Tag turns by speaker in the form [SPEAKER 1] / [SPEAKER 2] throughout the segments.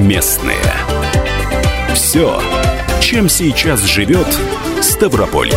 [SPEAKER 1] Местные. Все, чем сейчас живет Ставрополье.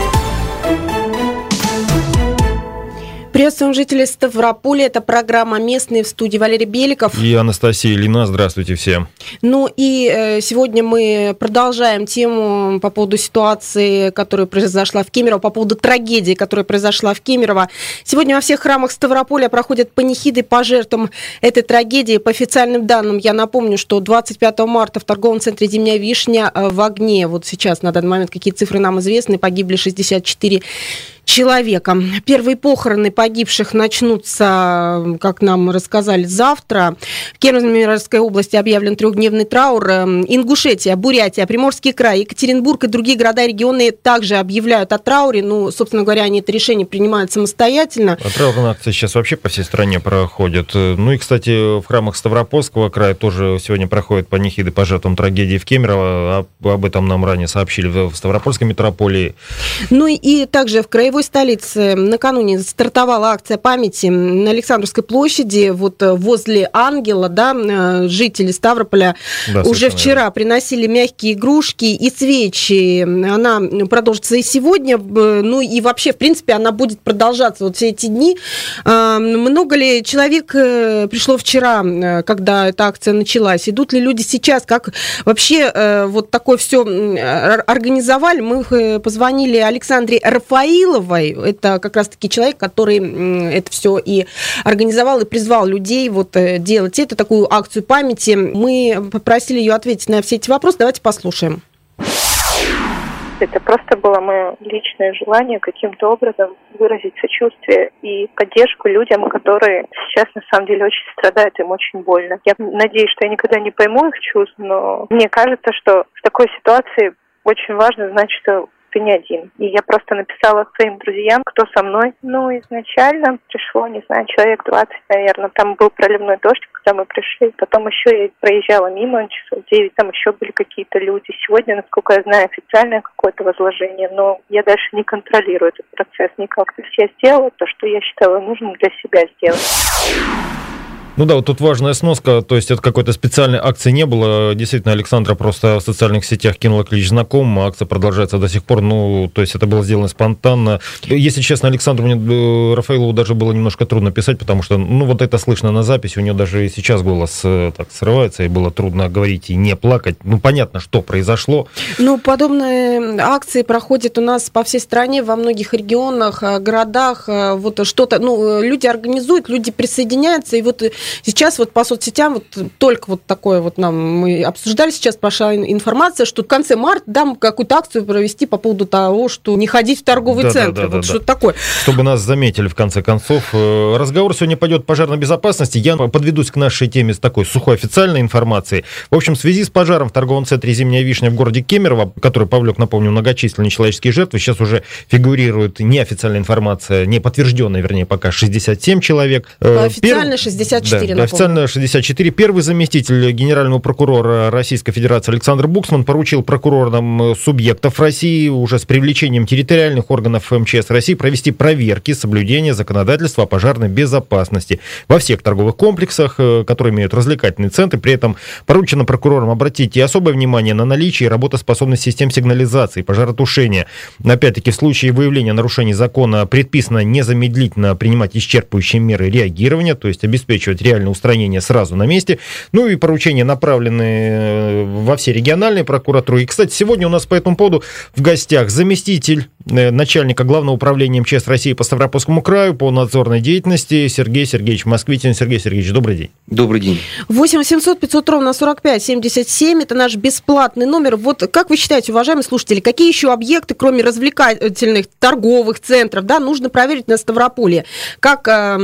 [SPEAKER 2] Приветствуем жителей Ставрополя. Это программа «Местные», в студии Валерий Беликов.
[SPEAKER 3] И Анастасия Ильина. Здравствуйте всем.
[SPEAKER 2] Ну и сегодня мы продолжаем тему по поводу ситуации, которая произошла в Кемерово, по поводу трагедии, которая произошла в Кемерово. Сегодня во всех храмах Ставрополя проходят панихиды по жертвам этой трагедии. По официальным данным, я напомню, что 25 марта в торговом центре «Зимняя вишня» в огне, вот сейчас на данный момент какие цифры нам известны, погибли 64 человека. Первые похороны погибших начнутся, как нам рассказали, завтра. В Кемеровской области объявлен трехдневный траур. Ингушетия, Бурятия, Приморский край, Екатеринбург и другие города и регионы также объявляют о трауре. Ну, собственно говоря, они это решение принимают самостоятельно.
[SPEAKER 3] Траурные акции сейчас вообще по всей стране проходят. Ну и, кстати, в храмах Ставропольского края тоже сегодня проходят панихиды по жертвам трагедии в Кемерово. Об этом нам ранее сообщили в Ставропольской митрополии.
[SPEAKER 2] Ну и также в краевой столице накануне стартовала акция памяти на Александровской площади, вот возле Ангела, да, жители Ставрополя уже вчера приносили мягкие игрушки и свечи. Она продолжится и сегодня, ну и вообще, в принципе, она будет продолжаться вот все эти дни. Много ли человек пришло вчера, когда эта акция началась? Идут ли люди сейчас? Как вообще вот такое все организовали? Мы позвонили Александре Рафаиловой. Это как раз-таки человек, который это все и организовал, и призвал людей вот делать это, такую акцию памяти. Мы попросили ее ответить на все эти вопросы. Давайте послушаем.
[SPEAKER 4] Это просто было мое личное желание каким-то образом выразить сочувствие и поддержку людям, которые сейчас на самом деле очень страдают, им очень больно. Я надеюсь, что я никогда не пойму их чувств, но мне кажется, что в такой ситуации очень важно знать, что ты не один. И я просто написала своим друзьям, кто со мной. Ну, изначально пришло, не знаю, человек 20, наверное. Там был проливной дождь, когда мы пришли. Потом еще я проезжала мимо, часов 9, там еще были какие-то люди. Сегодня, насколько я знаю, официальное какое-то возложение, но я дальше не контролирую этот процесс никак. То есть я сделала то, что я считала нужным для себя сделать.
[SPEAKER 3] Ну да, вот тут важная сноска, то есть это какой-то специальной акции не было. Действительно, Александра просто в социальных сетях кинула клич знакомым, а акция продолжается до сих пор. Ну, то есть это было сделано спонтанно. Если честно, Александру мне Рафаилову даже было немножко трудно писать, потому что, ну, вот это слышно на записи, у нее даже и сейчас голос так срывается, и было трудно говорить и не плакать. Ну, понятно, что произошло.
[SPEAKER 2] Ну, подобные акции проходят у нас по всей стране, во многих регионах, городах. Вот что-то, ну, люди организуют, люди присоединяются, и вот сейчас вот по соцсетям вот только вот такое вот мы обсуждали, сейчас пошла информация, что в конце марта дам какую-то акцию провести по поводу того, что не ходить в торговые центры. Вот что-то такое.
[SPEAKER 3] Чтобы нас заметили в конце концов. Разговор сегодня пойдет о пожарной безопасности. Я подведусь к нашей теме с такой сухой официальной информацией. В общем, в связи с пожаром в торговом центре «Зимняя вишня» в городе Кемерово, который повлек, напомню, многочисленные человеческие жертвы, сейчас уже фигурирует неофициальная информация, не подтвержденная, вернее, пока 67 человек.
[SPEAKER 2] Официально 64.
[SPEAKER 3] Да, официально 64. Первый заместитель генерального прокурора Российской Федерации Александр Буксман поручил прокурорам субъектов России уже с привлечением территориальных органов МЧС России провести проверки соблюдения законодательства о пожарной безопасности во всех торговых комплексах, которые имеют развлекательные центры. При этом поручено прокурорам обратить и особое внимание на наличие и работоспособность систем сигнализации, пожаротушения. Опять-таки, в случае выявления нарушений закона предписано незамедлительно принимать исчерпывающие меры реагирования, то есть обеспечивать реальное устранение сразу на месте. Ну и поручения направлены во все региональные прокуратуры. И, кстати, сегодня у нас по этому поводу в гостях заместитель начальника Главного управления МЧС России по Ставропольскому краю по надзорной деятельности Сергей Сергеевич Москвитин. Сергей Сергеевич, добрый день.
[SPEAKER 5] Добрый день.
[SPEAKER 2] 8 800 500 ровно 45 77. Это наш бесплатный номер. Вот как вы считаете, уважаемые слушатели, какие еще объекты, кроме развлекательных торговых центров, да, нужно проверить на Ставрополье? Как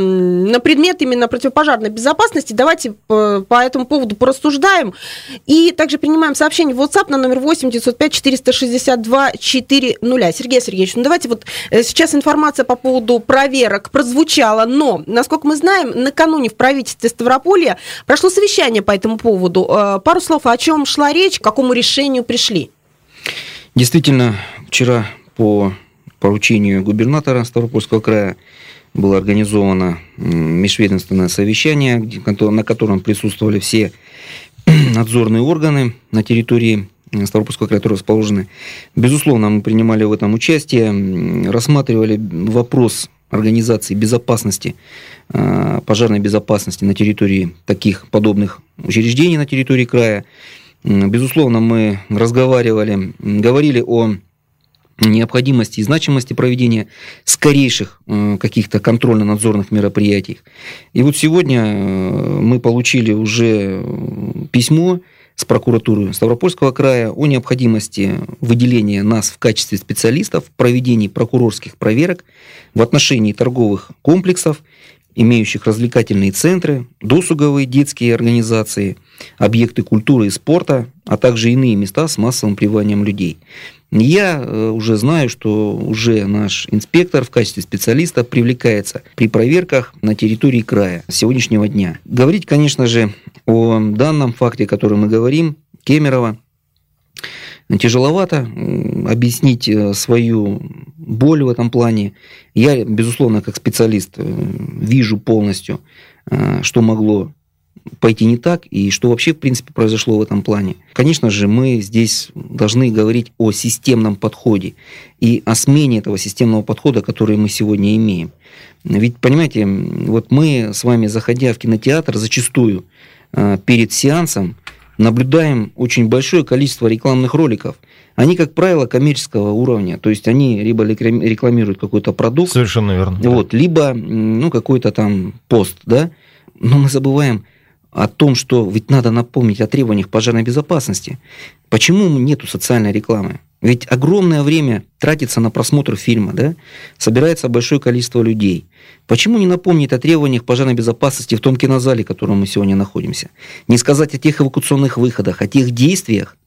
[SPEAKER 2] на предмет именно противопожарной безопасности? Давайте по этому поводу порассуждаем. И также принимаем сообщение в WhatsApp на номер 8 905 462 400. Сергей Сергеевич, ну давайте вот сейчас информация по поводу проверок прозвучала, но, насколько мы знаем, накануне в правительстве Ставрополья прошло совещание по этому поводу. Пару слов, о чем шла речь, к какому решению пришли?
[SPEAKER 5] Действительно, вчера по поручению губернатора Ставропольского края было организовано межведомственное совещание, на котором присутствовали все надзорные органы на территории Ставропольского края, которые расположены. Безусловно, мы принимали в этом участие, рассматривали вопрос организации безопасности, пожарной безопасности на территории таких подобных учреждений на территории края. Безусловно, мы говорили о необходимости и значимости проведения скорейших каких-то контрольно-надзорных мероприятий. И вот сегодня мы получили уже письмо с прокуратуры Ставропольского края о необходимости выделения нас в качестве специалистов в проведении прокурорских проверок в отношении торговых комплексов, имеющих развлекательные центры, досуговые детские организации, объекты культуры и спорта, а также иные места с массовым пребыванием людей. Я уже знаю, что уже наш инспектор в качестве специалиста привлекается при проверках на территории края с сегодняшнего дня. Говорить, конечно же, о данном факте, о котором мы говорим, Кемерово, тяжеловато объяснить свою боль в этом плане. Я, безусловно, как специалист вижу полностью, что могло пойти не так и что вообще, в принципе, произошло в этом плане. Конечно же, мы здесь должны говорить о системном подходе и о смене этого системного подхода, который мы сегодня имеем. Ведь, понимаете, вот мы с вами, заходя в кинотеатр, зачастую перед сеансом наблюдаем очень большое количество рекламных роликов. Они, как правило, коммерческого уровня. То есть они либо рекламируют какой-то продукт,
[SPEAKER 3] совершенно верно,
[SPEAKER 5] вот, либо какой-то там пост, да. Но мы забываем о том, что ведь надо напомнить о требованиях пожарной безопасности. Почему нету социальной рекламы? Ведь огромное время тратится на просмотр фильма, да? Собирается большое количество людей. Почему не напомнить о требованиях пожарной безопасности в том кинозале, в котором мы сегодня находимся? Не сказать о тех эвакуационных выходах, о тех действиях,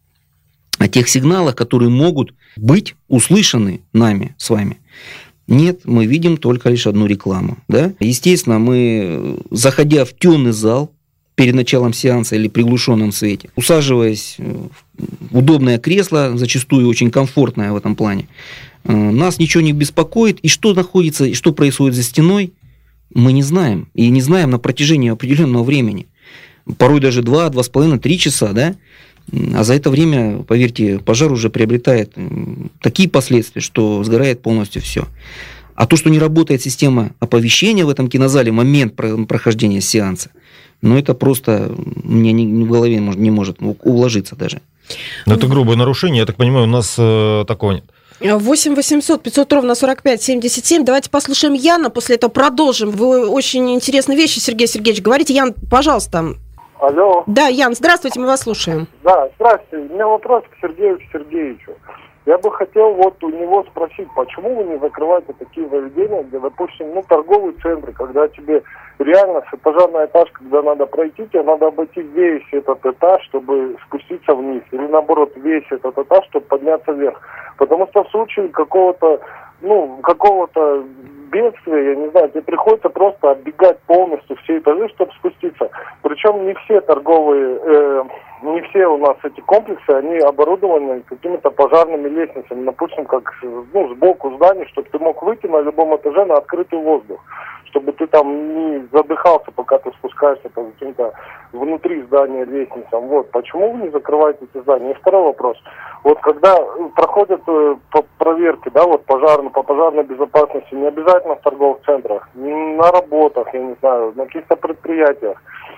[SPEAKER 5] о тех сигналах, которые могут быть услышаны нами с вами. Нет, мы видим только лишь одну рекламу. Да? Естественно, мы, заходя в темный зал перед началом сеанса или приглушенном свете, усаживаясь в удобное кресло, зачастую очень комфортное в этом плане, нас ничего не беспокоит, и что находится, и что происходит за стеной, мы не знаем. И не знаем на протяжении определенного времени. Порой даже 2, 2,5, 3 часа, да? А за это время, поверьте, пожар уже приобретает такие последствия, что сгорает полностью все. А то, что не работает система оповещения в этом кинозале в момент прохождения сеанса, это просто мне в голове не может уложиться даже.
[SPEAKER 3] Но это грубое нарушение, я так понимаю, у нас такого нет.
[SPEAKER 2] 8 800 500 ровно 45 77. Давайте послушаем Яна, после этого продолжим. Вы очень интересные вещи, Сергей Сергеевич, говорите. Ян, пожалуйста.
[SPEAKER 6] Алло.
[SPEAKER 2] Да, Ян, здравствуйте, мы вас слушаем.
[SPEAKER 6] Да, здравствуйте. У меня вопрос к Сергею Сергеевичу. Я бы хотел у него спросить, почему вы не закрываете такие заведения, где, допустим, торговые центры, когда тебе реально с пожарного этажа, когда надо пройти, тебе надо обойти весь этот этаж, чтобы спуститься вниз, или наоборот, весь этот этаж, чтобы подняться вверх. Потому что в случае какого-то бедствия, я не знаю, тебе приходится просто оббегать полностью все этажи, чтобы спуститься. Причем не все торговые, не все у нас эти комплексы, они оборудованы какими-то пожарными лестницами, допустим, как сбоку здания, чтобы ты мог выйти на любом этаже на открытый воздух, чтобы ты там не задыхался, пока ты спускаешься по каким-то внутри здания лестницам. Вот. Почему вы не закрываете эти здания? И второй вопрос. Когда проходят проверки, по пожарной безопасности, не обязательно в торговых центрах, на работах, я не знаю, на каких-то предприятиях.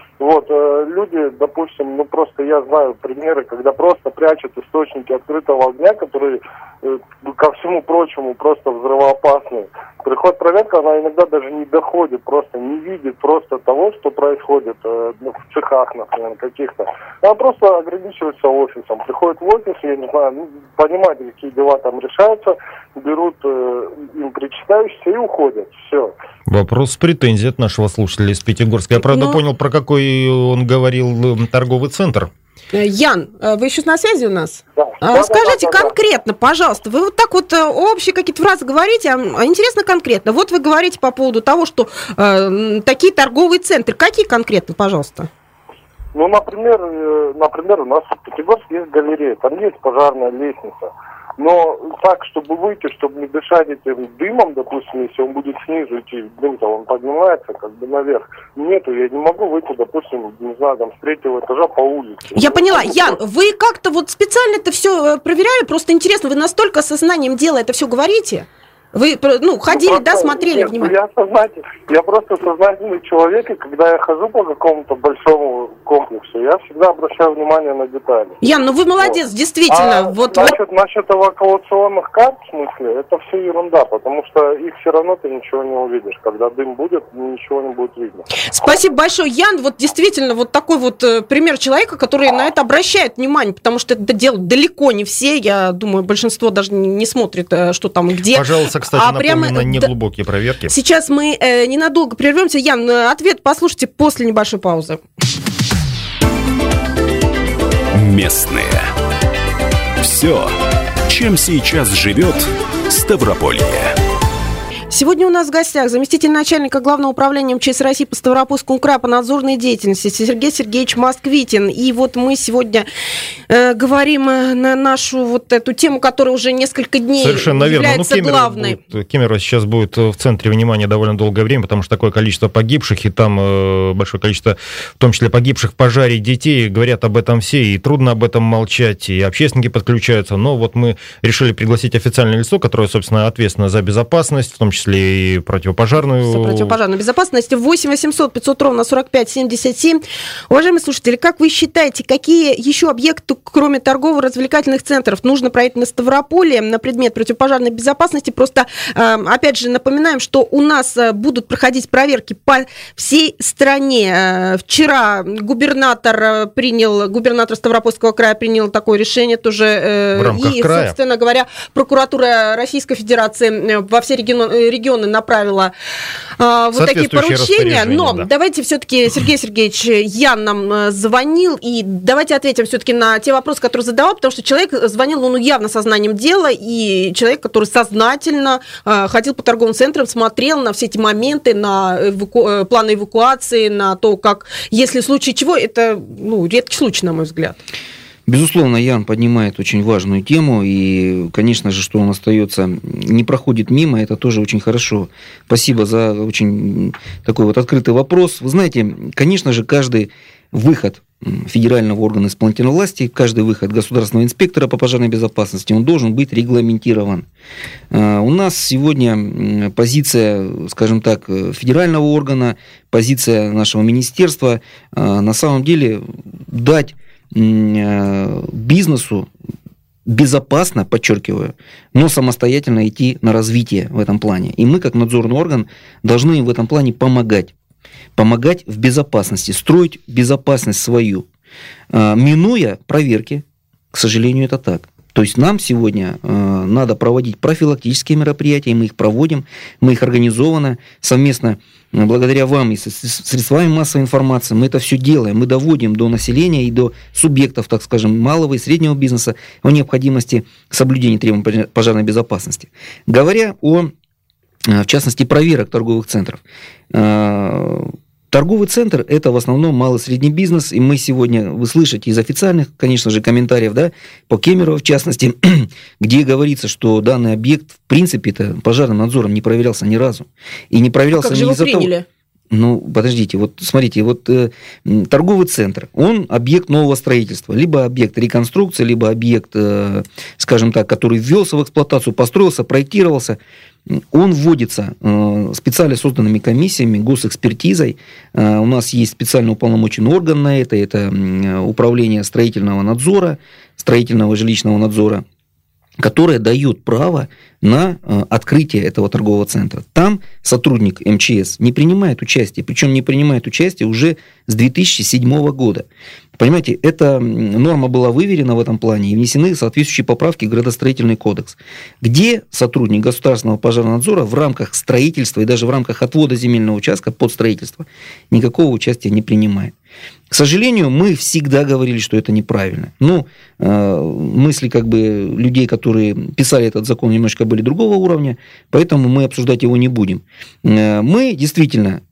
[SPEAKER 6] Люди, допустим, просто я знаю примеры, когда просто прячут источники открытого огня, которые, ко всему прочему, просто взрывоопасные. Приходит проверка, она иногда даже не доходит, просто не видит просто того, что происходит в цехах, например, каких-то. Она просто ограничивается офисом. Приходит в офис, я не знаю, понимают, какие дела там решаются, берут им причитающиеся и уходят. Все.
[SPEAKER 3] Вопрос с претензией от нашего слушателя из Пятигорска. Я, правда, понял, про какой он говорил торговый центр.
[SPEAKER 2] Ян, вы еще на связи у нас?
[SPEAKER 6] Да.
[SPEAKER 2] Скажите конкретно, пожалуйста, вы общие какие-то фразы говорите, а интересно конкретно. Вот вы говорите по поводу того, что такие торговые центры. Какие конкретно, пожалуйста?
[SPEAKER 6] Например, у нас в Пятигорске есть галерея, там есть пожарная лестница. Но так, чтобы выйти, чтобы не дышать этим дымом, допустим, если он будет снизу идти, дым-то он поднимается как бы наверх. Нету, я не могу выйти, допустим, не знаю, там, с 3-го этажа по улице.
[SPEAKER 2] Я поняла. Ян, вы как-то вот специально это все проверяли? Просто интересно, вы настолько сознанием дела это все говорите? Вы, ходили, да, смотрели внимательно?
[SPEAKER 6] Я просто сознательный человек, и когда я хожу по какому-то большому комплексу, я всегда обращаю внимание на детали.
[SPEAKER 2] Ян, вы молодец, действительно.
[SPEAKER 6] Насчет эвакуационных карт, в смысле, это все ерунда, потому что их все равно ты ничего не увидишь. Когда дым будет, ничего не будет видно.
[SPEAKER 2] Спасибо большое, Ян. Вот действительно, вот такой вот пример человека, который на это обращает внимание, потому что это делают далеко не все. Я думаю, большинство даже не смотрит, что там и где.
[SPEAKER 3] Пожалуйста, кстати, напомню, на неглубокие проверки.
[SPEAKER 2] Сейчас мы ненадолго прервемся. Ян, ответ послушайте после небольшой паузы.
[SPEAKER 1] Местные. Все, чем сейчас живет Ставрополье.
[SPEAKER 2] Сегодня у нас в гостях заместитель начальника Главного управления МЧС России по Ставропольскому краю по надзорной деятельности Сергей Сергеевич Москвитин. И вот мы сегодня говорим на нашу вот эту тему, которая уже несколько дней является главной.
[SPEAKER 3] Кемерово сейчас будет в центре внимания довольно долгое время, потому что такое количество погибших, и там большое количество, в том числе погибших в пожаре детей, говорят об этом все, и трудно об этом молчать, и общественники подключаются. Но вот мы решили пригласить официальное лицо, которое, собственно, ответственно за безопасность, в том числе и противопожарную.
[SPEAKER 2] За противопожарную безопасность. 8 800 500 ровно 45 77. Уважаемые слушатели, как вы считаете, какие еще объекты, кроме торгово-развлекательных центров, нужно проверить на Ставрополье на предмет противопожарной безопасности? Просто, опять же, напоминаем, что у нас будут проходить проверки по всей стране. Вчера губернатор Ставропольского края принял такое решение тоже.
[SPEAKER 3] В рамках края.
[SPEAKER 2] Собственно говоря, прокуратура Российской Федерации во все регионы направила вот такие поручения. Но давайте все-таки, Сергей Сергеевич, Ян нам звонил, и давайте ответим все-таки на те вопросы, которые задавал, потому что человек звонил, он явно сознанием дела, и человек, который сознательно ходил по торговым центрам, смотрел на все эти моменты, на планы эвакуации, на то, как, если в случае чего, это редкий случай, на мой взгляд.
[SPEAKER 5] Безусловно, Ян поднимает очень важную тему, и, конечно же, что он остается, не проходит мимо, это тоже очень хорошо. Спасибо за очень такой вот открытый вопрос. Вы знаете, конечно же, каждый выход федерального органа исполнительной власти, каждый выход государственного инспектора по пожарной безопасности, он должен быть регламентирован. У нас сегодня позиция, скажем так, федерального органа, позиция нашего министерства, на самом деле, дать бизнесу безопасно, подчеркиваю, но самостоятельно идти на развитие в этом плане. И мы, как надзорный орган, должны им в этом плане помогать. Помогать в безопасности, строить безопасность свою, минуя проверки. К сожалению, это так. То есть нам сегодня надо проводить профилактические мероприятия, мы их проводим, мы их организованно, совместно, благодаря вам и средствами массовой информации, мы это все делаем, мы доводим до населения и до субъектов, так скажем, малого и среднего бизнеса о необходимости соблюдения требований пожарной безопасности. Говоря о, в частности, проверок торговых центров. Торговый центр – это в основном малый и средний бизнес, и мы сегодня, вы слышите из официальных, конечно же, комментариев, да, по Кемерово, в частности, где говорится, что данный объект, в принципе-то, пожарным надзором не проверялся ни разу. И не проверялся не из-за того... Подождите, вот смотрите, вот торговый центр, он объект нового строительства, либо объект реконструкции, либо объект, скажем так, который ввелся в эксплуатацию, построился, проектировался. Он вводится специально созданными комиссиями, госэкспертизой. У нас есть специально уполномоченный орган на это управление строительного надзора, строительного жилищного надзора, которое дает право на открытие этого торгового центра. Там сотрудник МЧС не принимает участие, причем не принимает участие уже с 2007 года. Понимаете, эта норма была выверена в этом плане и внесены соответствующие поправки в Градостроительный кодекс, где сотрудник государственного пожарного надзора в рамках строительства и даже в рамках отвода земельного участка под строительство никакого участия не принимает. К сожалению, мы всегда говорили, что это неправильно. Но мысли людей, которые писали этот закон, немножко были другого уровня, поэтому мы обсуждать его не будем. Мы действительно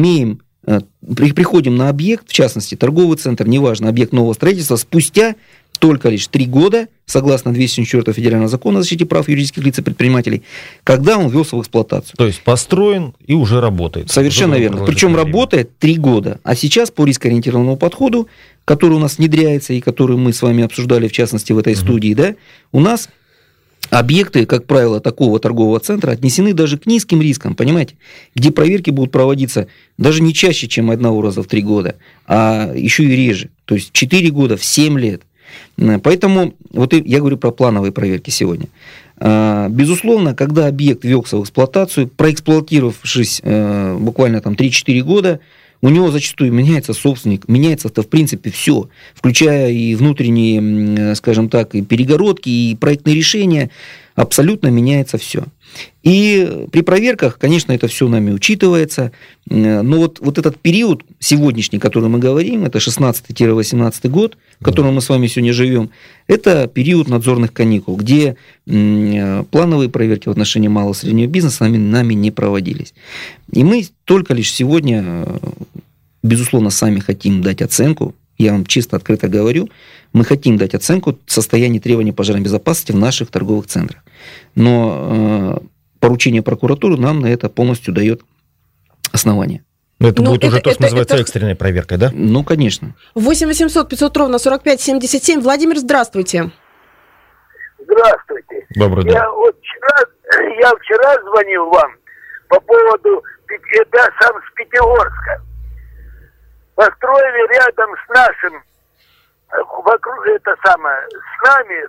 [SPEAKER 5] приходим на объект, в частности, торговый центр, неважно, объект нового строительства, спустя только лишь 3 года, согласно 274 Федерального закона о защите прав юридических лиц и предпринимателей, когда он ввелся в эксплуатацию.
[SPEAKER 3] То есть построен и уже работает.
[SPEAKER 5] Совершенно верно. Причем работает 3 года. А сейчас по рискоориентированному подходу, который у нас внедряется и который мы с вами обсуждали, в частности, в этой студии, да, у нас объекты, как правило, такого торгового центра отнесены даже к низким рискам, понимаете, где проверки будут проводиться даже не чаще, чем одного раза в 3 года, а еще и реже. То есть 4 года в 7 лет. Поэтому вот я говорю про плановые проверки сегодня. Безусловно, когда объект ввелся в эксплуатацию, проэксплуатировавшись буквально там 3-4 года, у него зачастую меняется собственник, меняется-то в принципе все, включая и внутренние, скажем так, и перегородки, и проектные решения, абсолютно меняется все. И при проверках, конечно, это все нами учитывается, но вот этот период сегодняшний, который мы говорим, это 16-18 год, в котором мы с вами сегодня живем, это период надзорных каникул, где плановые проверки в отношении малого и среднего бизнеса нами не проводились. И мы только лишь сегодня, безусловно, сами хотим дать оценку, я вам чисто открыто говорю, мы хотим дать оценку состояния требований пожарной безопасности в наших торговых центрах. Но поручение прокуратуры нам на это полностью дает основание.
[SPEAKER 3] Это будет уже то, что называется экстренной проверкой, да?
[SPEAKER 5] Ну, конечно.
[SPEAKER 2] 8 800 500 ровно 45 77. Владимир, здравствуйте.
[SPEAKER 7] Здравствуйте.
[SPEAKER 3] Добрый день.
[SPEAKER 7] Я вчера звонил вам по поводу, это сам с Пятигорска. Построили рядом с нашим, вокруг, с нами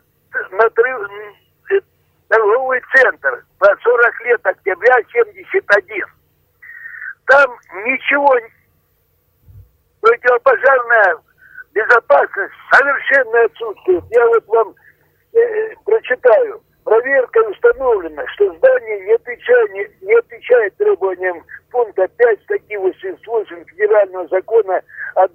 [SPEAKER 7] торговый центр по 40 лет октября 71. Там ничего, противопожарная безопасность совершенно отсутствует. Я вот вам прочитаю. Проверка установлена, что здание не отвечает требованиям пункта 5 статьи 88 Федерального закона от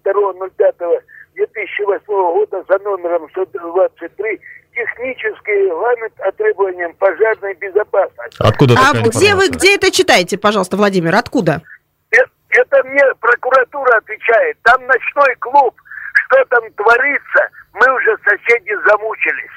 [SPEAKER 7] 22.05.2008 года за номером 123 технический регламент о требованиям пожарной безопасности.
[SPEAKER 3] Откуда такая информация?
[SPEAKER 2] Где это читаете, пожалуйста, Владимир? Откуда?
[SPEAKER 7] Это мне прокуратура отвечает. Там ночной клуб. Что там творится, мы уже соседи замучились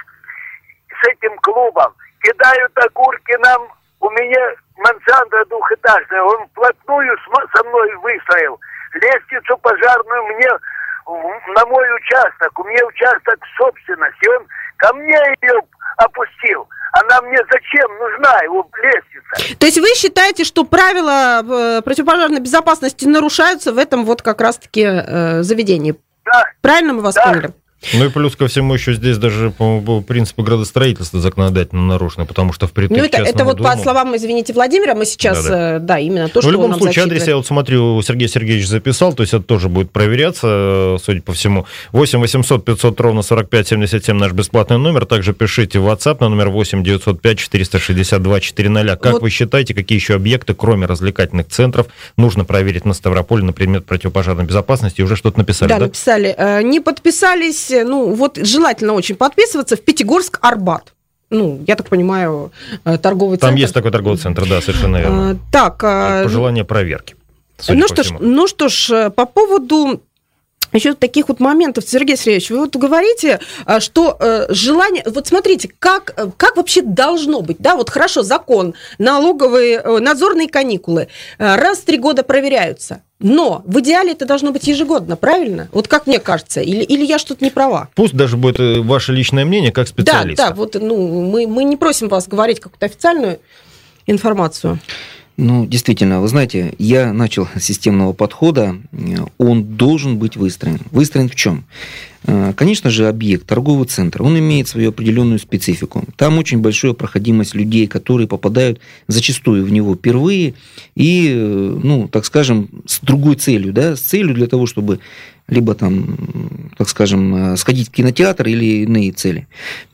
[SPEAKER 7] с этим клубом. Кидают окурки нам. У меня мансарда двухэтажная. Он вплотную со мной выстроил лестницу пожарную мне на мой участок. У меня участок собственности. Он ко мне ее опустил. Она мне зачем нужна, его лестница?
[SPEAKER 2] То есть вы считаете, что правила противопожарной безопасности нарушаются в этом вот как раз-таки заведении?
[SPEAKER 7] Да.
[SPEAKER 2] Правильно мы вас поняли?
[SPEAKER 3] Ну и плюс ко всему еще здесь даже, по-моему, принципы градостроительства законодательно нарушены, потому что впритык к частному
[SPEAKER 2] это вот
[SPEAKER 3] дому...
[SPEAKER 2] по словам, извините, Владимира, мы сейчас, да именно то, что
[SPEAKER 3] в любом
[SPEAKER 2] нам
[SPEAKER 3] случае,
[SPEAKER 2] зачитывает.
[SPEAKER 3] адрес, я вот смотрю, Сергей Сергеевич записал, то есть это тоже будет проверяться, судя по всему. 8 800 500 ровно 45 77 наш бесплатный номер, также пишите в WhatsApp на номер 8 905 462 400. Как вот вы считаете, какие еще объекты, кроме развлекательных центров, нужно проверить на Ставрополе на предмет противопожарной безопасности? Уже что-то написали, да? Да,
[SPEAKER 2] написали. Не подписались, вот желательно очень подписываться в Пятигорск, Арбат. Я так понимаю, торговый центр.
[SPEAKER 3] Там есть такой торговый центр, да, совершенно верно. Пожелание проверки.
[SPEAKER 2] Ну что ж, по поводу еще таких вот моментов, Сергей Сергеевич, вы вот говорите, что желание... Вот смотрите, как вообще должно быть, да, вот хорошо, закон, налоговые, надзорные каникулы, раз в 3 года проверяются, но в идеале это должно быть ежегодно, правильно? Вот как мне кажется, или я что-то не права?
[SPEAKER 3] Пусть даже будет ваше личное мнение как специалиста.
[SPEAKER 2] Да, вот, мы не просим вас говорить какую-то официальную информацию.
[SPEAKER 5] Действительно, вы знаете, я начал с системного подхода, он должен быть выстроен. Выстроен в чем? Конечно же, объект, торговый центр, он имеет свою определенную специфику. Там очень большая проходимость людей, которые попадают зачастую в него впервые и, так скажем, с другой целью, да, с целью для того, чтобы либо там, так скажем, сходить в кинотеатр или иные цели.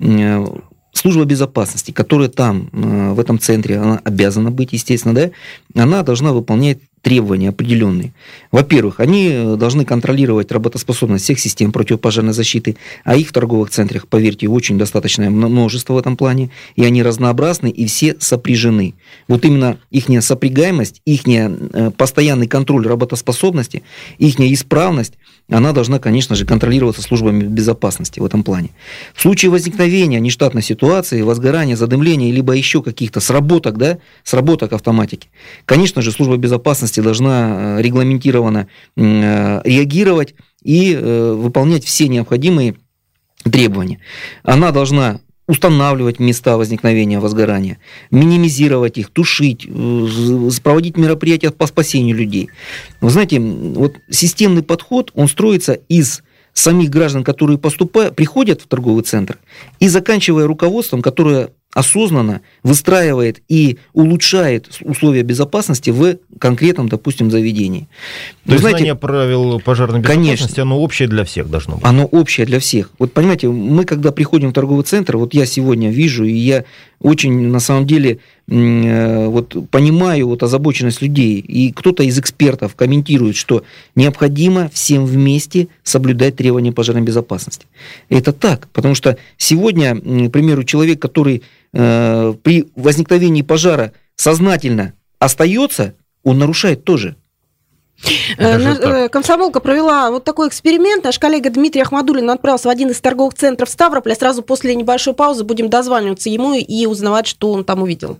[SPEAKER 5] Служба безопасности, которая там, в этом центре, она обязана быть, естественно, да, она должна выполнять требования определенные. Во-первых, они должны контролировать работоспособность всех систем противопожарной защиты, а их в торговых центрах, поверьте, очень достаточное множество в этом плане, и они разнообразны, и все сопряжены. Вот именно их сопрягаемость, их постоянный контроль работоспособности, их исправность, она должна, конечно же, контролироваться службами безопасности в этом плане. В случае возникновения нештатной ситуации, возгорания, задымления, либо еще каких-то сработок автоматики, конечно же, служба безопасности должна регламентированно реагировать и выполнять все необходимые требования. Она должна устанавливать места возникновения возгорания, минимизировать их, тушить, проводить мероприятия по спасению людей. Вы знаете, вот системный подход, он строится из самих граждан, которые приходят в торговый центр, и заканчивая руководством, которое осознанно выстраивает и улучшает условия безопасности в конкретном, допустим, заведении.
[SPEAKER 3] То есть знание правил пожарной безопасности, конечно, оно общее для всех должно быть?
[SPEAKER 5] Оно общее для всех. Вот понимаете, мы когда приходим в торговый центр, вот я сегодня вижу, и я очень, на самом деле, вот понимаю вот озабоченность людей, и кто-то из экспертов комментирует, что необходимо всем вместе соблюдать требования пожарной безопасности. Это так, потому что сегодня, к примеру, человек, который при возникновении пожара сознательно остается, он нарушает тоже.
[SPEAKER 2] Комсомолка провела вот такой эксперимент. Наш коллега Дмитрий Ахмадуллин отправился в один из торговых центров Ставрополя. Сразу после небольшой паузы будем дозваниваться ему и узнавать, что он там увидел.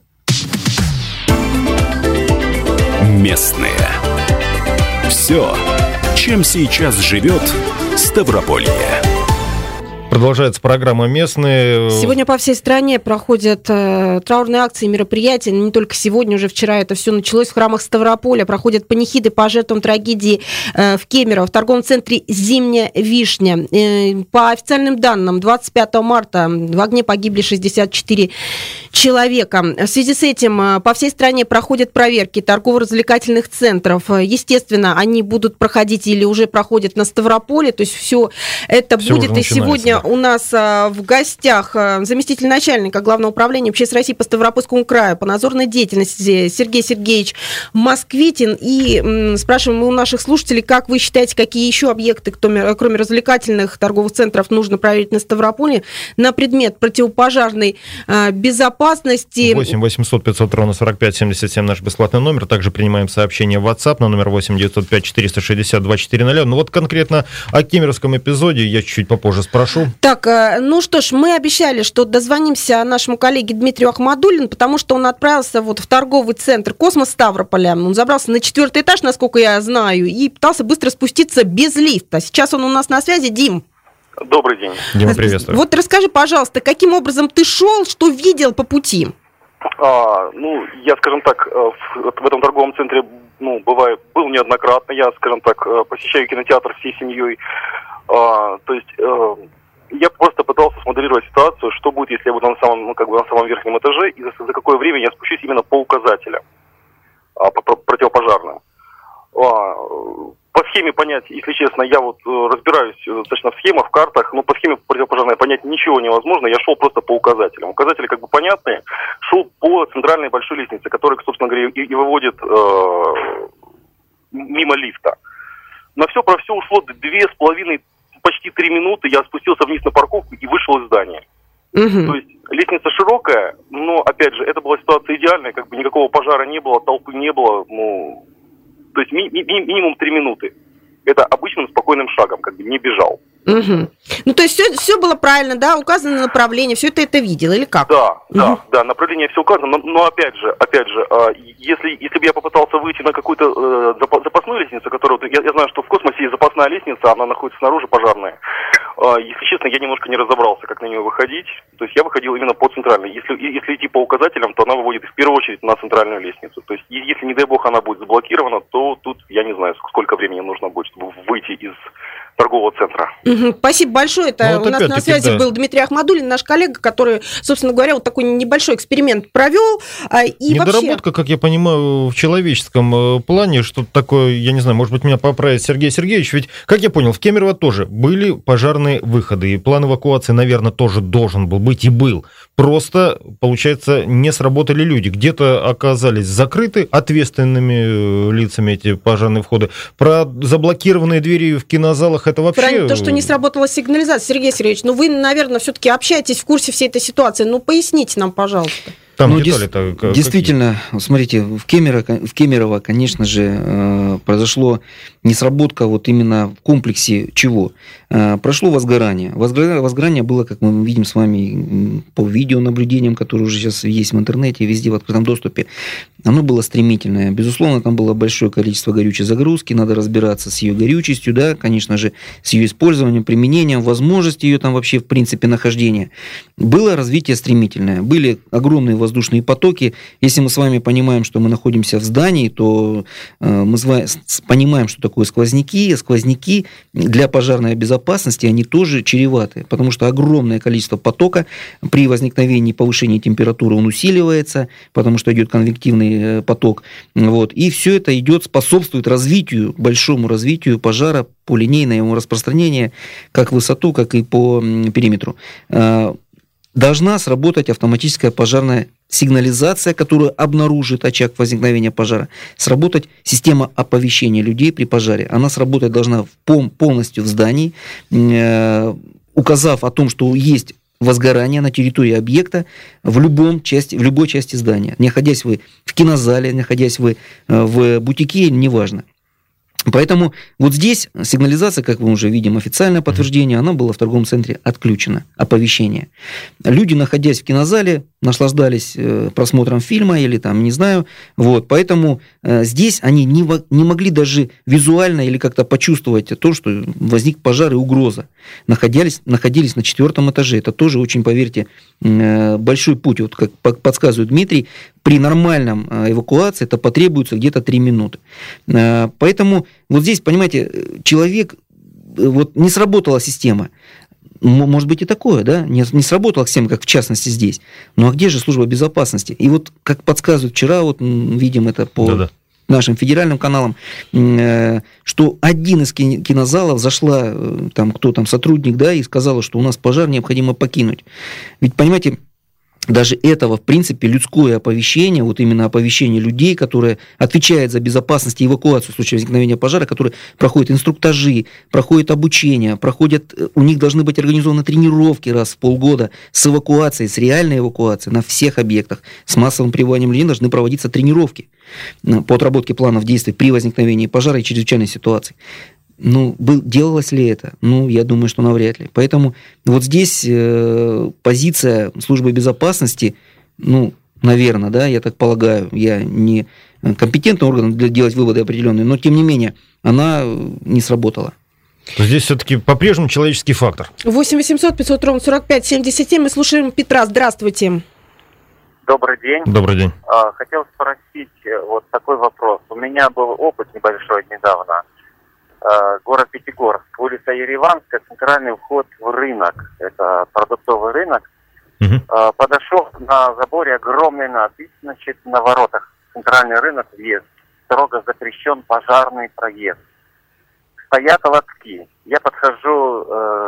[SPEAKER 1] Местные. Все, чем сейчас живет Ставрополье.
[SPEAKER 3] Продолжается программа «Местные».
[SPEAKER 2] Сегодня по всей стране проходят траурные акции и мероприятия. Не только сегодня, уже вчера это все началось. В храмах Ставрополя проходят панихиды по жертвам трагедии в Кемерово, в торговом центре «Зимняя вишня». По официальным данным, 25 марта в огне погибли 64 человека. В связи с этим по всей стране проходят проверки торгово-развлекательных центров. Естественно, они будут проходить или уже проходят на Ставрополе. То есть все это будет. И сегодня у нас в гостях заместитель начальника Главного управления МЧС России по Ставропольскому краю по надзорной деятельности Сергей Сергеевич Москвитин. И спрашиваем мы у наших слушателей, как вы считаете, какие еще объекты, кроме развлекательных торговых центров, нужно проверить на Ставрополе на предмет противопожарной безопасности?
[SPEAKER 3] 8 800 500 ровно 45 77 наш бесплатный номер. Также принимаем сообщения в WhatsApp на номер 8 905 460 240. Ну вот конкретно о кемеровском эпизоде я чуть-чуть попозже спрошу.
[SPEAKER 2] Так, ну что ж, мы обещали, что дозвонимся нашему коллеге Дмитрию Ахмадуллину, потому что он отправился вот в торговый центр «Космос» Ставрополя. Он забрался на 4-й этаж, насколько я знаю, и пытался быстро спуститься без лифта. Сейчас он у нас на связи. Дим.
[SPEAKER 8] Добрый день.
[SPEAKER 3] Дима, приветствую.
[SPEAKER 2] Вот расскажи, пожалуйста, каким образом ты шел, что видел по пути?
[SPEAKER 8] Я, скажем так, в этом торговом центре, был неоднократно. Я, скажем так, посещаю кинотеатр всей семьей. То есть я просто пытался смоделировать ситуацию, что будет, если я буду на самом верхнем этаже, и за какое время я спущусь именно по указателям противопожарным. По схеме понять, если честно, я вот разбираюсь достаточно в схемах, в картах, но по схеме противопожарной понять ничего невозможно, я шел просто по указателям. Указатели как бы понятные, шел по центральной большой лестнице, которая, собственно говоря, и выводит мимо лифта. На все про все ушло 2,5, почти 3 минуты, я спустился вниз на парковку и вышел из здания. То есть лестница широкая, но, опять же, это была ситуация идеальная, как бы никакого пожара не было, толпы не было, то есть минимум 3 минуты. Это обычным спокойным шагом, как бы не бежал.
[SPEAKER 2] Ну, то есть все было правильно, да, указано направление, все это видел, или как?
[SPEAKER 8] Да, направление все указано, но опять же, если бы я попытался выйти на какую-то запасную лестницу, которую, я знаю, что в космосе есть запасная лестница, она находится снаружи, пожарная. Если честно, я немножко не разобрался, как на нее выходить, то есть я выходил именно по центральной. Если идти по указателям, то она выводит в первую очередь на центральную лестницу. То есть если, не дай бог, она будет заблокирована, то тут я не знаю, сколько времени нужно будет, чтобы выйти из торгового центра.
[SPEAKER 2] Спасибо большое. Это у нас на связи был Дмитрий Ахмадуллин, наш коллега, который, собственно говоря, вот такой небольшой эксперимент провел. И
[SPEAKER 3] недоработка, как я понимаю, в человеческом плане, что-то такое, я не знаю, может быть, меня поправит Сергей Сергеевич, ведь, как я понял, в Кемерово тоже были пожарные выходы, и план эвакуации, наверное, тоже должен был быть и был. просто, получается, не сработали люди. Где-то оказались закрыты ответственными лицами эти пожарные входы. Про заблокированные двери в кинозалах это вообще...
[SPEAKER 2] Про то, что не сработала сигнализация. Сергей Сергеевич, вы, наверное, все-таки общаетесь в курсе всей этой ситуации. Поясните нам, пожалуйста.
[SPEAKER 3] Там детали-то
[SPEAKER 5] действительно, смотрите, в Кемерово, конечно же, произошло несработка вот именно в комплексе чего? Прошло возгорание. Возгорание было, как мы видим с вами по видеонаблюдениям, которые уже сейчас есть в интернете, везде в открытом доступе. Оно было стремительное. Безусловно, там было большое количество горючей загрузки, надо разбираться с ее горючестью, да, конечно же, с ее использованием, применением, возможностью ее там вообще в принципе нахождения. Было развитие стремительное, были огромные воздушные потоки. Если мы с вами понимаем, что мы находимся в здании, то мы понимаем, что такое сквозняки. Сквозняки для пожарной безопасности, они тоже чреваты, потому что огромное количество потока при возникновении повышения температуры он усиливается, потому что идет конвективный поток. Вот. И все это способствует развитию, большому развитию пожара по линейному распространению, как в высоту, как и по периметру. Должна сработать автоматическая пожарная сигнализация, которая обнаружит очаг возникновения пожара, сработать система оповещения людей при пожаре. Она сработать должна полностью в здании, указав о том, что есть возгорание на территории объекта в любой части здания. Находясь вы в кинозале, находясь вы в бутике, неважно. Поэтому вот здесь сигнализация, как мы уже видим, официальное подтверждение, она была в торговом центре отключена, оповещение. Люди, находясь в кинозале, наслаждались просмотром фильма или там, не знаю, вот, поэтому здесь они не могли даже визуально или как-то почувствовать то, что возник пожар и угроза. Находились на 4-м этаже. Это тоже очень, поверьте, большой путь. Вот как подсказывает Дмитрий, при нормальном эвакуации это потребуется где-то 3 минуты. Поэтому вот здесь, понимаете, человек, вот не сработала система. Может быть и такое, да? Не сработала система, как в частности здесь. Ну а где же служба безопасности? И вот как подсказывают вчера, вот видим это по нашим федеральным каналам, что один из кинозалов зашла, там кто там сотрудник, да, и сказала, что у нас пожар, необходимо покинуть. Ведь, понимаете, даже этого, в принципе, людское оповещение, вот именно оповещение людей, которое отвечает за безопасность и эвакуацию в случае возникновения пожара, которые проходят инструктажи, проходят обучение, у них должны быть организованы тренировки раз в полгода с эвакуацией, с реальной эвакуацией на всех объектах. С массовым пребыванием людей должны проводиться тренировки по отработке планов действий при возникновении пожара и чрезвычайной ситуации. Делалось ли это? Я думаю, что навряд ли. Поэтому вот здесь позиция службы безопасности, наверное, да, я так полагаю, я не компетентный орган для делать выводы определенные, но тем не менее, она не сработала.
[SPEAKER 3] Здесь все-таки по-прежнему человеческий фактор.
[SPEAKER 2] 8 800 500 ровно 45 77. Мы слушаем Петра. Здравствуйте.
[SPEAKER 9] Добрый день.
[SPEAKER 3] Добрый день.
[SPEAKER 9] Хотел спросить вот такой вопрос. У меня был опыт небольшой недавно. Город Пятигорск, улица Ереванская, центральный вход в рынок. Это продуктовый рынок. Подошел на заборе огромный надпись, на воротах. Центральный рынок, въезд. Строго запрещен пожарный проезд. Стоят лотки. Я подхожу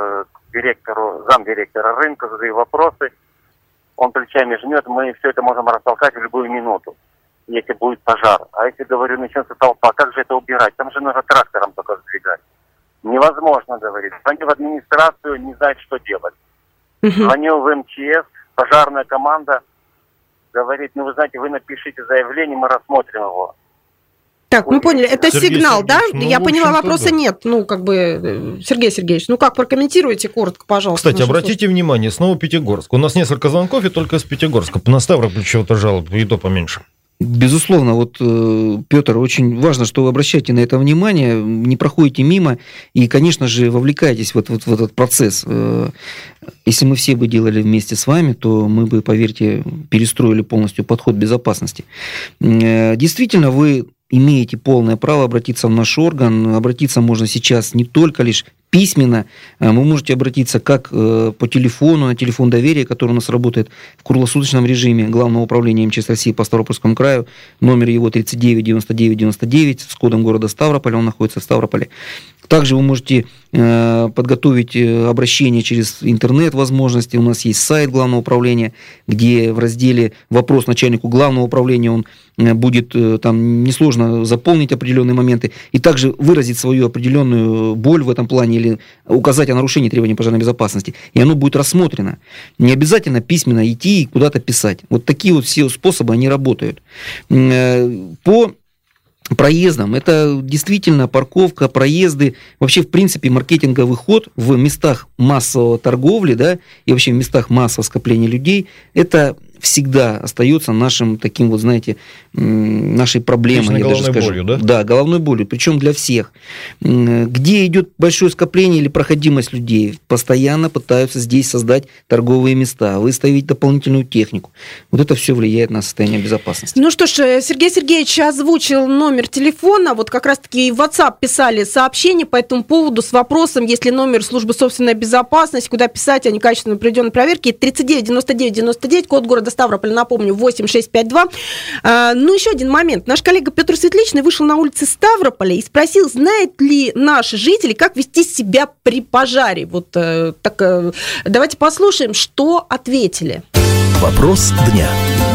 [SPEAKER 9] к замдиректора рынка, задаю вопросы. Он плечами жмет, мы все это можем растолкать в любую минуту, если будет пожар. А если, говорю, начнется толпа, как же это убирать? Там же нужно трактором только сдвигать. Невозможно, говорит. Звоню в администрацию, не знает, что делать. Звоню в МЧС, пожарная команда говорит, вы знаете, вы напишите заявление, мы рассмотрим его.
[SPEAKER 2] Так, мы поняли, это Сергей сигнал, Сергеевич, да? Я поняла, вопроса нет. Сергей Сергеевич, как прокомментируете коротко, пожалуйста.
[SPEAKER 3] Кстати, обратите внимание, снова Пятигорск. У нас несколько звонков, и только из Пятигорска. На Ставрополь чего-то жалоб, и то поменьше.
[SPEAKER 5] Безусловно, вот, Петр, очень важно, что вы обращаете на это внимание, не проходите мимо и, конечно же, вовлекаетесь в этот процесс. Если мы все бы делали вместе с вами, то мы бы, поверьте, перестроили полностью подход безопасности. Действительно, вы имеете полное право обратиться в наш орган. Обратиться можно сейчас не только лишь письменно. Вы можете обратиться как по телефону, на телефон доверия, который у нас работает в круглосуточном режиме Главного управления МЧС России по Ставропольскому краю. Номер его 399999 с кодом города Ставрополя, он находится в Ставрополе. Также вы можете подготовить обращение через интернет возможности. У нас есть сайт Главного управления, где в разделе «Вопрос начальнику Главного управления» он будет там несложно заполнить определенные моменты и также выразить свою определенную боль в этом плане или указать о нарушении требований пожарной безопасности. И оно будет рассмотрено. Не обязательно письменно идти и куда-то писать. Вот такие вот все способы, они работают. По проездам. Это действительно парковка, проезды, вообще, в принципе, маркетинговый ход в местах массовой торговли, да, и вообще в местах массового скопления людей, это всегда остается нашим таким вот, знаете, нашей проблемой. Я даже скажу. Болью, да? Да, головной болью, причем для всех. Где идет большое скопление или проходимость людей, постоянно пытаются здесь создать торговые места, выставить дополнительную технику. Вот это все влияет на состояние безопасности.
[SPEAKER 2] Ну что ж, Сергей Сергеевич озвучил номер телефона, вот как раз-таки в WhatsApp писали сообщение по этому поводу с вопросом, есть ли номер службы собственной безопасности, куда писать о некачественно проведенной проверке, 39 99 99, код города Ставрополь, напомню, 8652. Ну, еще один момент. Наш коллега Петр Светличный вышел на улицы Ставрополя и спросил, знают ли наши жители, как вести себя при пожаре. Вот так, давайте послушаем, что ответили.
[SPEAKER 1] Вопрос дня.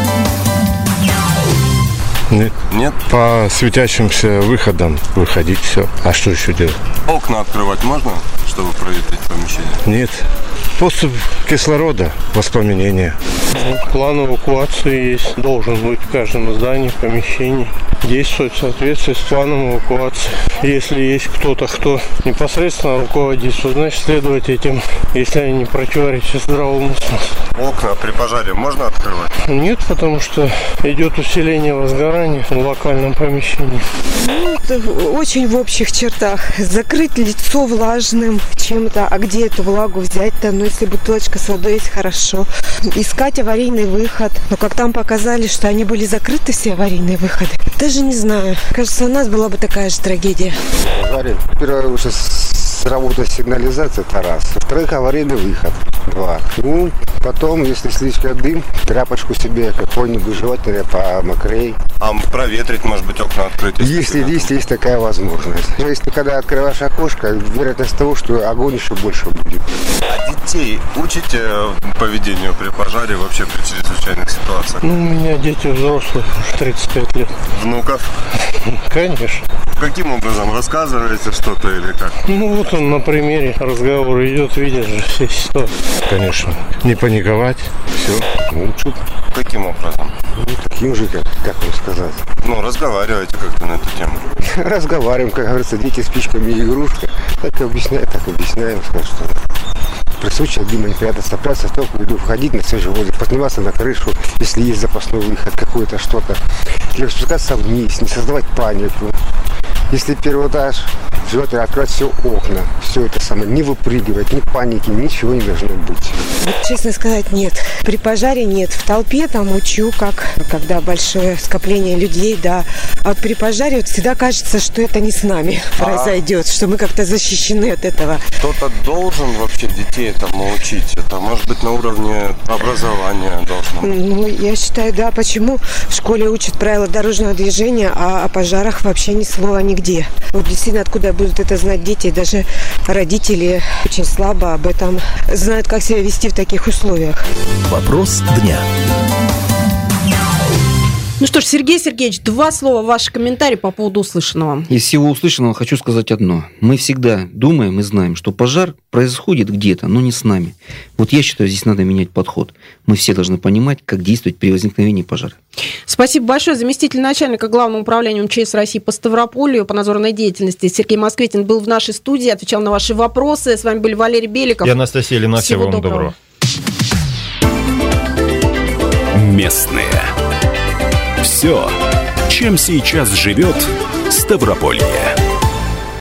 [SPEAKER 10] Нет. По светящимся выходам выходить, все. А что еще делать?
[SPEAKER 11] Окна открывать можно, чтобы проветрить помещение?
[SPEAKER 10] Нет. Поступ кислорода, воспламенение.
[SPEAKER 12] План эвакуации есть, должен быть в каждом здании, помещении. Действовать в соответствии с планом эвакуации. Если есть кто-то, кто непосредственно руководит, то значит следовать этим, если они не противоречат здравому смыслу.
[SPEAKER 11] Окна при пожаре можно открывать?
[SPEAKER 12] Нет, потому что идет усиление возгорания в локальном помещении.
[SPEAKER 13] Ну, это очень в общих чертах. Закрыть лицо влажным чем-то, а где эту влагу взять-то? Ну, если бутылочка с водой есть, хорошо. Искать аварийный выход. Но как там показали, что они были закрыты, все аварийные выходы. Даже не знаю. Кажется, у нас была бы такая же трагедия.
[SPEAKER 14] Первое, уже сработает сигнализация, это раз. Во-вторых, аварийный выход. Два. Ну, потом, если слишком дым, тряпочку себе какой-нибудь, желательно помокрей.
[SPEAKER 11] А проветрить, может быть, окна открыть?
[SPEAKER 14] Если есть такая возможность. Если ты когда открываешь окошко, вероятность того, что огонь еще больше будет.
[SPEAKER 11] А детей учите поведению при пожаре, вообще при чрезвычайных ситуациях?
[SPEAKER 12] Ну, у меня дети взрослые, уже 35 лет.
[SPEAKER 11] Внуков?
[SPEAKER 12] Конечно.
[SPEAKER 11] Каким образом? Рассказываете что-то или как?
[SPEAKER 12] Ну, вот он на примере разговор идет, видят же все ситуации.
[SPEAKER 10] Конечно. Не паниковать. Все.
[SPEAKER 14] Учат.
[SPEAKER 11] Каким образом?
[SPEAKER 14] Ну, таким же, как вам сказать.
[SPEAKER 11] Ну, разговаривайте как-то на эту тему.
[SPEAKER 14] Разговариваем, как говорится, дети спичками и игрушка. Так объясняем, сказать, что при случае дыма неприятно цепляться, в только буду входить на свежий воздух, подниматься на крышу, если есть запасной выход, какой-то что-то. Или спускаться вниз, не создавать панику. Если первый этаж, желательно открывать все окна, все это самое, не выпрыгивать, ни паники, ничего не должно быть.
[SPEAKER 13] Вот, честно сказать, нет. При пожаре нет. В толпе там учу, когда большое скопление людей, да. А вот при пожаре вот всегда кажется, что это не с нами произойдет, что мы как-то защищены от этого.
[SPEAKER 11] Кто-то должен вообще детей этому учить? Это может быть на уровне образования должно быть?
[SPEAKER 13] Ну, я считаю, да. Почему в школе учат правила дорожного движения, а о пожарах вообще ни слова нигде? Вот действительно, откуда будут это знать дети, даже родители очень слабо об этом знают, как себя вести в таких условиях.
[SPEAKER 1] Вопрос дня.
[SPEAKER 2] Ну что ж, Сергей Сергеевич, 2 слова, ваши комментарии по поводу услышанного.
[SPEAKER 5] Из всего услышанного хочу сказать одно. Мы всегда думаем и знаем, что пожар происходит где-то, но не с нами. Вот я считаю, здесь надо менять подход. Мы все должны понимать, как действовать при возникновении пожара.
[SPEAKER 2] Спасибо большое. Заместитель начальника Главного управления МЧС России по Ставрополю по надзорной деятельности Сергей Москвитин был в нашей студии, отвечал на ваши вопросы. С вами были Валерий Беликов.
[SPEAKER 3] И Анастасия Лина. Всего вам доброго.
[SPEAKER 1] Местные. Все, чем сейчас живет Ставрополье.